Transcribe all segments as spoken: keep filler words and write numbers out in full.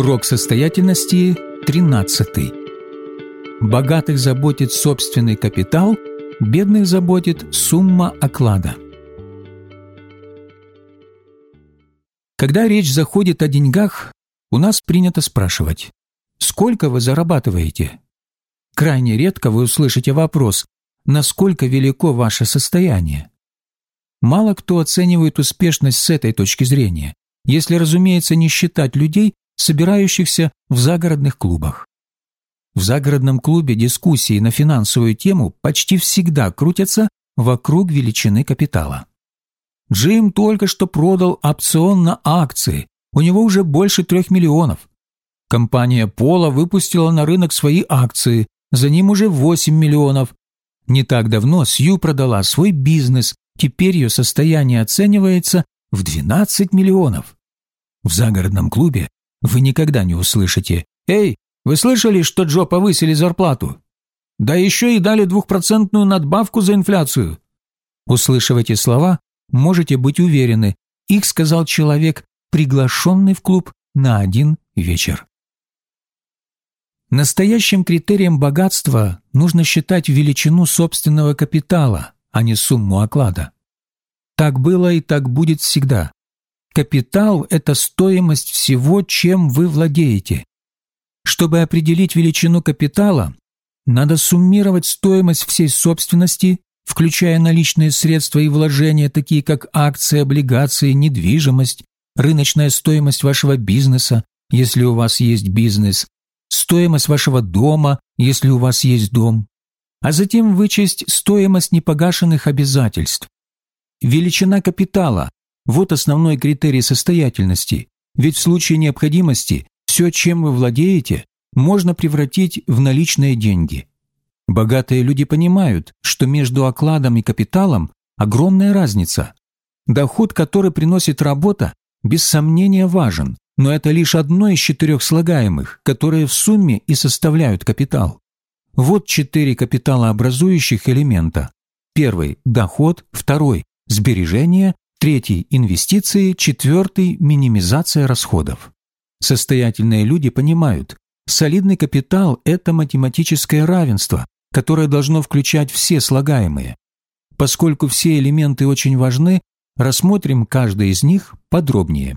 Урок состоятельности тринадцатый. Богатых заботит собственный капитал, бедных заботит сумма оклада. Когда речь заходит о деньгах, у нас принято спрашивать: сколько вы зарабатываете? Крайне редко вы услышите вопрос: насколько велико ваше состояние? Мало кто оценивает успешность с этой точки зрения, если, разумеется, не считать людей, собирающихся в загородных клубах. В загородном клубе дискуссии на финансовую тему почти всегда крутятся вокруг величины капитала. Джим только что продал опцион на акции, у него уже больше трех миллионов. Компания Пола выпустила на рынок свои акции, за ним уже восемь миллионов. Не так давно Сью продала свой бизнес, теперь ее состояние оценивается в двенадцать миллионов. В загородном клубе вы никогда не услышите: «Эй, вы слышали, что Джо повысили зарплату? Да еще и дали двухпроцентную надбавку за инфляцию». Услышав эти слова, можете быть уверены, их сказал человек, приглашенный в клуб на один вечер. Настоящим критерием богатства нужно считать величину собственного капитала, а не сумму оклада. Так было и так будет всегда. Капитал – это стоимость всего, чем вы владеете. Чтобы определить величину капитала, надо суммировать стоимость всей собственности, включая наличные средства и вложения, такие как акции, облигации, недвижимость, рыночная стоимость вашего бизнеса, если у вас есть бизнес, стоимость вашего дома, если у вас есть дом, а затем вычесть стоимость непогашенных обязательств. Величина капитала – вот основной критерий состоятельности, ведь в случае необходимости все, чем вы владеете, можно превратить в наличные деньги. Богатые люди понимают, что между окладом и капиталом огромная разница. Доход, который приносит работа, без сомнения важен, но это лишь одно из четырех слагаемых, которые в сумме и составляют капитал. Вот четыре капиталообразующих элемента. Первый – доход, второй – сбережения, третий – инвестиции, четвертый – минимизация расходов. Состоятельные люди понимают, солидный капитал – это математическое равенство, которое должно включать все слагаемые. Поскольку все элементы очень важны, рассмотрим каждый из них подробнее.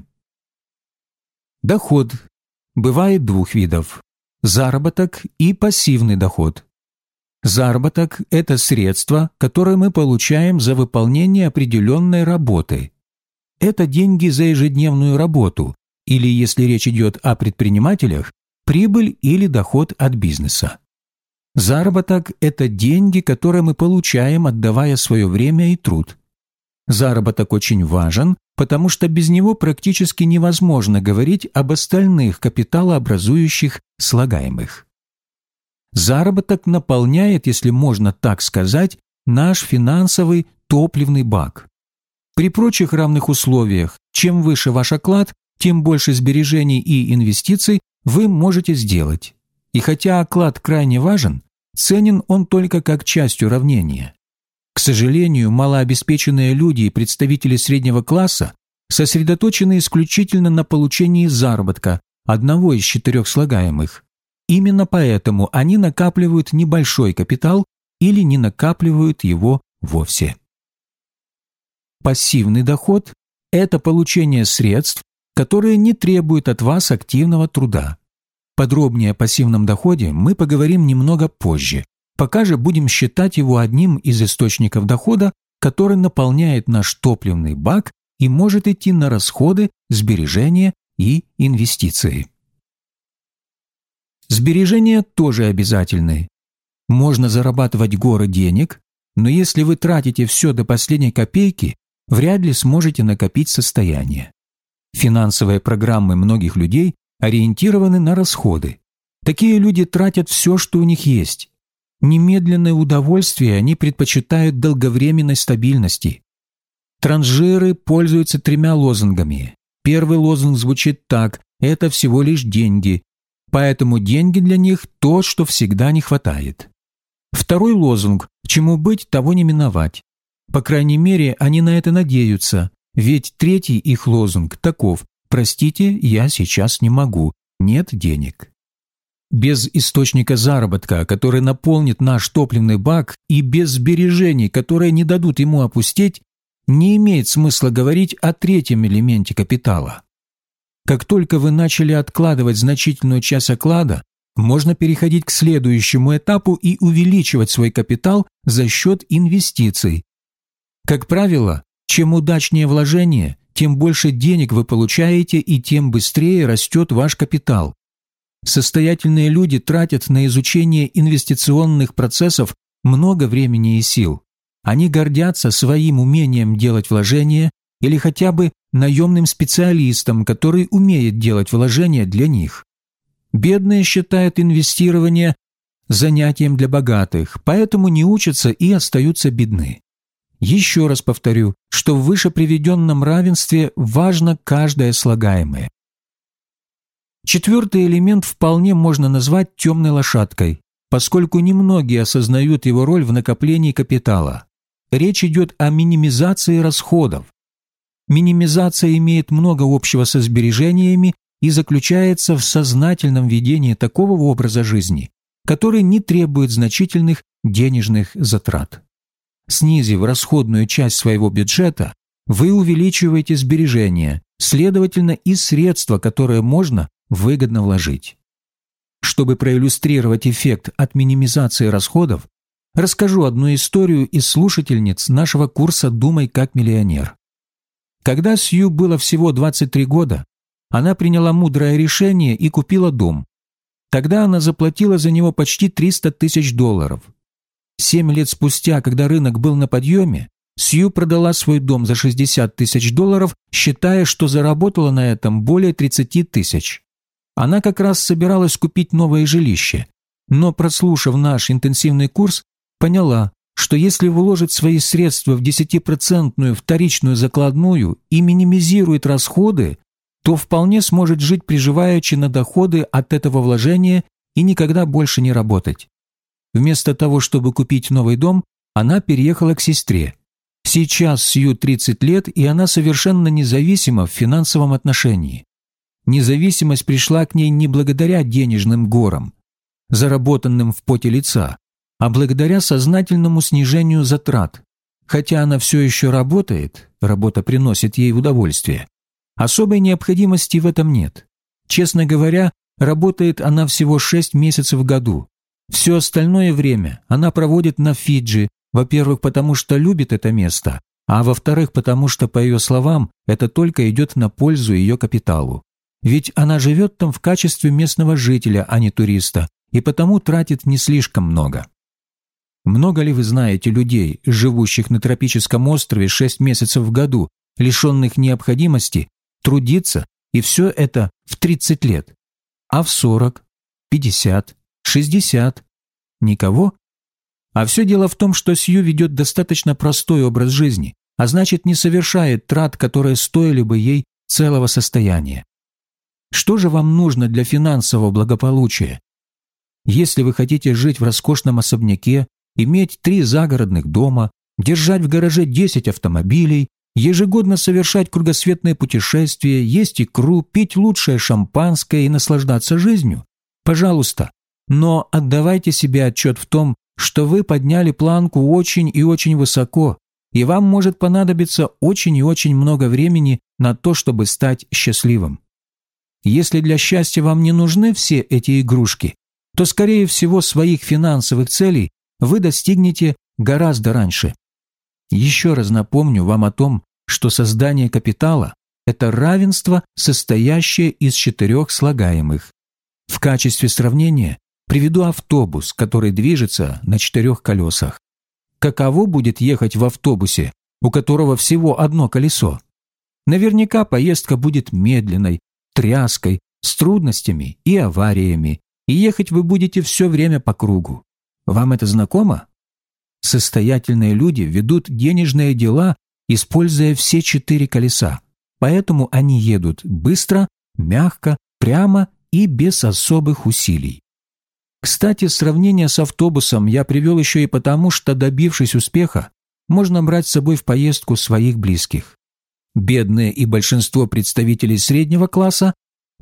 Доход бывает двух видов – заработок и пассивный доход. Заработок – это средства, которые мы получаем за выполнение определенной работы. Это деньги за ежедневную работу, или, если речь идет о предпринимателях, прибыль или доход от бизнеса. Заработок – это деньги, которые мы получаем, отдавая свое время и труд. Заработок очень важен, потому что без него практически невозможно говорить об остальных капиталообразующих слагаемых. Заработок наполняет, если можно так сказать, наш финансовый топливный бак. При прочих равных условиях, чем выше ваш оклад, тем больше сбережений и инвестиций вы можете сделать. И хотя оклад крайне важен, ценен он только как часть уравнения. К сожалению, малообеспеченные люди и представители среднего класса сосредоточены исключительно на получении заработка, одного из четырех слагаемых. Именно поэтому они накапливают небольшой капитал или не накапливают его вовсе. Пассивный доход – это получение средств, которые не требуют от вас активного труда. Подробнее о пассивном доходе мы поговорим немного позже, пока же будем считать его одним из источников дохода, который наполняет наш топливный бак и может идти на расходы, сбережения и инвестиции. Сбережения тоже обязательны. Можно зарабатывать горы денег, но если вы тратите все до последней копейки, вряд ли сможете накопить состояние. Финансовые программы многих людей ориентированы на расходы. Такие люди тратят все, что у них есть. Немедленное удовольствие они предпочитают долговременной стабильности. Транжиры пользуются тремя лозунгами. Первый лозунг звучит так: «Это всего лишь деньги», поэтому деньги для них – то, что всегда не хватает. Второй лозунг – «Чему быть, того не миновать». По крайней мере, они на это надеются, ведь третий их лозунг таков: «Простите, я сейчас не могу, нет денег. Без источника заработка, который наполнит наш топливный бак, и без сбережений, которые не дадут ему опустеть, не имеет смысла говорить о третьем элементе капитала. Как только вы начали откладывать значительную часть оклада, можно переходить к следующему этапу и увеличивать свой капитал за счет инвестиций. Как правило, чем удачнее вложение, тем больше денег вы получаете и тем быстрее растет ваш капитал. Состоятельные люди тратят на изучение инвестиционных процессов много времени и сил. Они гордятся своим умением делать вложения или хотя бы наемным специалистом, который умеет делать вложения для них. Бедные считают инвестирование занятием для богатых, поэтому не учатся и остаются бедны. Еще раз повторю, что в выше приведенном равенстве важно каждое слагаемое. Четвертый элемент вполне можно назвать темной лошадкой, поскольку немногие осознают его роль в накоплении капитала. Речь идет о минимизации расходов. Минимизация имеет много общего со сбережениями и заключается в сознательном ведении такого образа жизни, который не требует значительных денежных затрат. Снизив расходную часть своего бюджета, вы увеличиваете сбережения, следовательно, и средства, которые можно выгодно вложить. Чтобы проиллюстрировать эффект от минимизации расходов, расскажу одну историю из слушательниц нашего курса «Думай как миллионер». Когда Сью было всего двадцать три года, она приняла мудрое решение и купила дом. Тогда она заплатила за него почти триста тысяч долларов. Семь лет спустя, когда рынок был на подъеме, Сью продала свой дом за шестьдесят тысяч долларов, считая, что заработала на этом более тридцати тысяч. Она как раз собиралась купить новое жилище, но, прослушав наш интенсивный курс, поняла, что если вложит свои средства в десятипроцентную вторичную закладную и минимизирует расходы, то вполне сможет жить приживаючи на доходы от этого вложения и никогда больше не работать. Вместо того, чтобы купить новый дом, она переехала к сестре. Сейчас Сью тридцать лет, и она совершенно независима в финансовом отношении. Независимость пришла к ней не благодаря денежным горам, заработанным в поте лица, а благодаря сознательному снижению затрат. Хотя она все еще работает, работа приносит ей удовольствие, особой необходимости в этом нет. Честно говоря, работает она всего шесть месяцев в году. Все остальное время она проводит на Фиджи, во-первых, потому что любит это место, а во-вторых, потому что, по ее словам, это только идет на пользу ее капиталу. Ведь она живет там в качестве местного жителя, а не туриста, и потому тратит не слишком много. Много ли вы знаете людей, живущих на тропическом острове шесть месяцев в году, лишенных необходимости трудиться, и все это в тридцать лет? А в сорок, пятьдесят, шестьдесят? Никого? А все дело в том, что Сью ведет достаточно простой образ жизни, а значит не совершает трат, которые стоили бы ей целого состояния. Что же вам нужно для финансового благополучия? Если вы хотите жить в роскошном особняке, иметь три загородных дома, держать в гараже десять автомобилей, ежегодно совершать кругосветные путешествия, есть икру, пить лучшее шампанское и наслаждаться жизнью, пожалуйста, но отдавайте себе отчет в том, что вы подняли планку очень и очень высоко, и вам может понадобиться очень и очень много времени на то, чтобы стать счастливым. Если для счастья вам не нужны все эти игрушки, то, скорее всего, своих финансовых целей вы достигнете гораздо раньше. Еще раз напомню вам о том, что создание капитала – это равенство, состоящее из четырех слагаемых. В качестве сравнения приведу автобус, который движется на четырех колесах. Каково будет ехать в автобусе, у которого всего одно колесо? Наверняка поездка будет медленной, тряской, с трудностями и авариями, и ехать вы будете все время по кругу. Вам это знакомо? Состоятельные люди ведут денежные дела, используя все четыре колеса, поэтому они едут быстро, мягко, прямо и без особых усилий. Кстати, сравнение с автобусом я привел еще и потому, что, добившись успеха, можно брать с собой в поездку своих близких. Бедные и большинство представителей среднего класса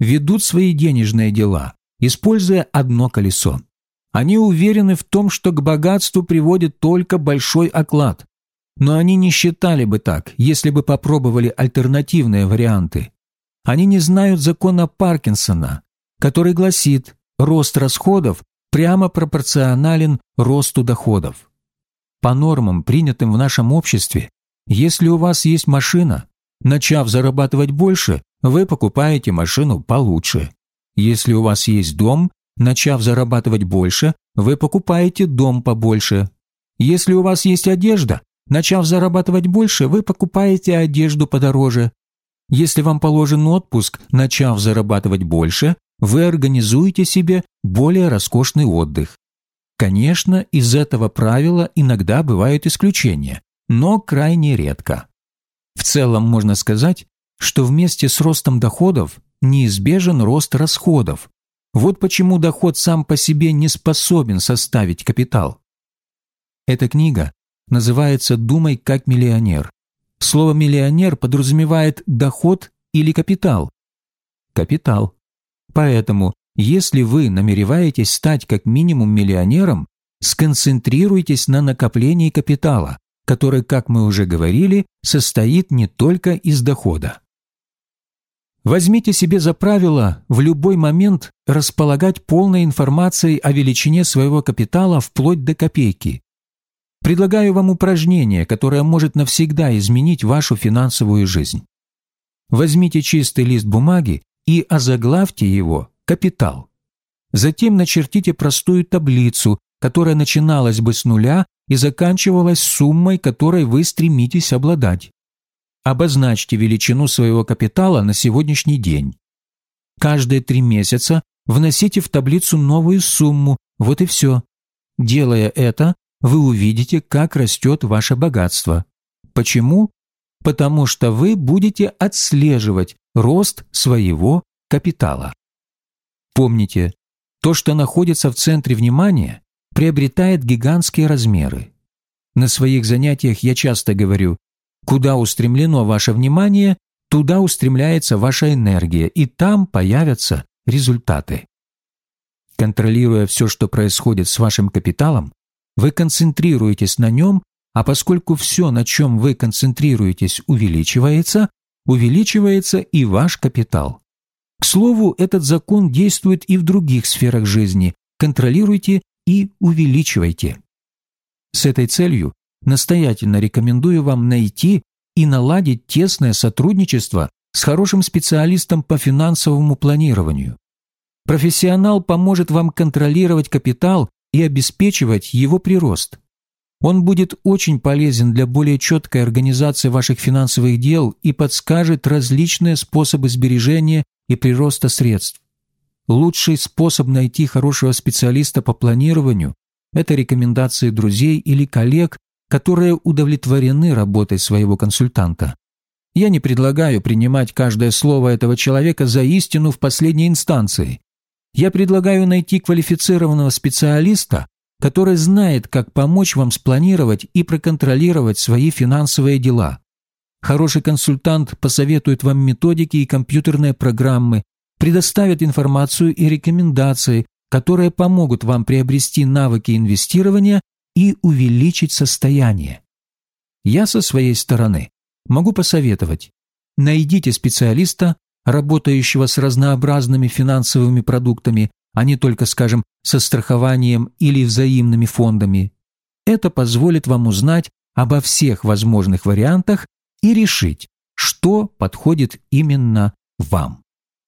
ведут свои денежные дела, используя одно колесо. Они уверены в том, что к богатству приводит только большой оклад. Но они не считали бы так, если бы попробовали альтернативные варианты. Они не знают закона Паркинсона, который гласит, рост расходов прямо пропорционален росту доходов. По нормам, принятым в нашем обществе, если у вас есть машина, начав зарабатывать больше, вы покупаете машину получше. Если у вас есть дом, начав зарабатывать больше, вы покупаете дом побольше. Если у вас есть одежда, начав зарабатывать больше, вы покупаете одежду подороже. Если вам положен отпуск, начав зарабатывать больше, вы организуете себе более роскошный отдых. Конечно, из этого правила иногда бывают исключения, но крайне редко. В целом можно сказать, что вместе с ростом доходов неизбежен рост расходов. Вот почему доход сам по себе не способен составить капитал. Эта книга называется «Думай как миллионер». Слово «миллионер» подразумевает доход или капитал. Капитал. Поэтому, если вы намереваетесь стать как минимум миллионером, сконцентрируйтесь на накоплении капитала, который, как мы уже говорили, состоит не только из дохода. Возьмите себе за правило в любой момент располагать полной информацией о величине своего капитала вплоть до копейки. Предлагаю вам упражнение, которое может навсегда изменить вашу финансовую жизнь. Возьмите чистый лист бумаги и озаглавьте его «Капитал». Затем начертите простую таблицу, которая начиналась бы с нуля и заканчивалась суммой, которой вы стремитесь обладать. Обозначьте величину своего капитала на сегодняшний день. Каждые три месяца вносите в таблицу новую сумму, вот и все. Делая это, вы увидите, как растет ваше богатство. Почему? Потому что вы будете отслеживать рост своего капитала. Помните, то, что находится в центре внимания, приобретает гигантские размеры. На своих занятиях я часто говорю, куда устремлено ваше внимание, туда устремляется ваша энергия, и там появятся результаты. Контролируя все, что происходит с вашим капиталом, вы концентрируетесь на нем, а поскольку все, на чем вы концентрируетесь, увеличивается, увеличивается и ваш капитал. К слову, этот закон действует и в других сферах жизни. Контролируйте и увеличивайте. С этой целью настоятельно рекомендую вам найти и наладить тесное сотрудничество с хорошим специалистом по финансовому планированию. Профессионал поможет вам контролировать капитал и обеспечивать его прирост. Он будет очень полезен для более четкой организации ваших финансовых дел и подскажет различные способы сбережения и прироста средств. Лучший способ найти хорошего специалиста по планированию – это рекомендации друзей или коллег, которые удовлетворены работой своего консультанта. Я не предлагаю принимать каждое слово этого человека за истину в последней инстанции. Я предлагаю найти квалифицированного специалиста, который знает, как помочь вам спланировать и проконтролировать свои финансовые дела. Хороший консультант посоветует вам методики и компьютерные программы, предоставит информацию и рекомендации, которые помогут вам приобрести навыки инвестирования и увеличить состояние. Я со своей стороны могу посоветовать: найдите специалиста, работающего с разнообразными финансовыми продуктами, а не только, скажем, со страхованием или взаимными фондами. Это позволит вам узнать обо всех возможных вариантах и решить, что подходит именно вам.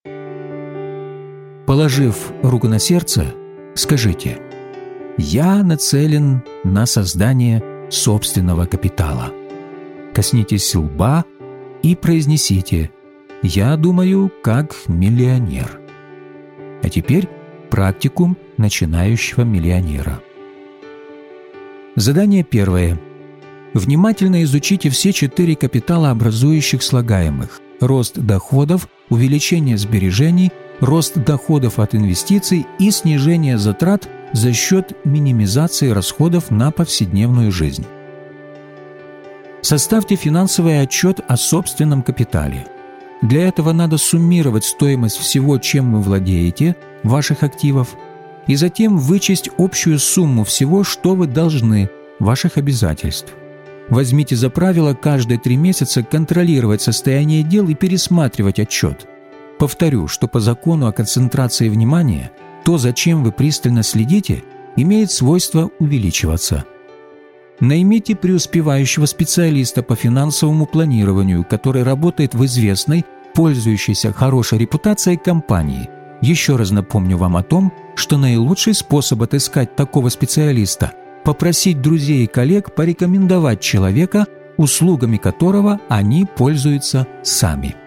Положив руку на сердце, скажите: «Я нацелен на создание собственного капитала». Коснитесь лба и произнесите: «Я думаю, как миллионер». А теперь практикум начинающего миллионера. Задание первое. Внимательно изучите все четыре капиталообразующих слагаемых: рост доходов, увеличение сбережений, рост доходов от инвестиций и снижение затрат за счет минимизации расходов на повседневную жизнь. Составьте финансовый отчет о собственном капитале. Для этого надо суммировать стоимость всего, чем вы владеете, ваших активов, и затем вычесть общую сумму всего, что вы должны, ваших обязательств. Возьмите за правило каждые три месяца контролировать состояние дел и пересматривать отчет. Повторю, что по закону о концентрации внимания то, за чем вы пристально следите, имеет свойство увеличиваться. Наймите преуспевающего специалиста по финансовому планированию, который работает в известной, пользующейся хорошей репутацией компании. Еще раз напомню вам о том, что наилучший способ отыскать такого специалиста – попросить друзей и коллег порекомендовать человека, услугами которого они пользуются сами.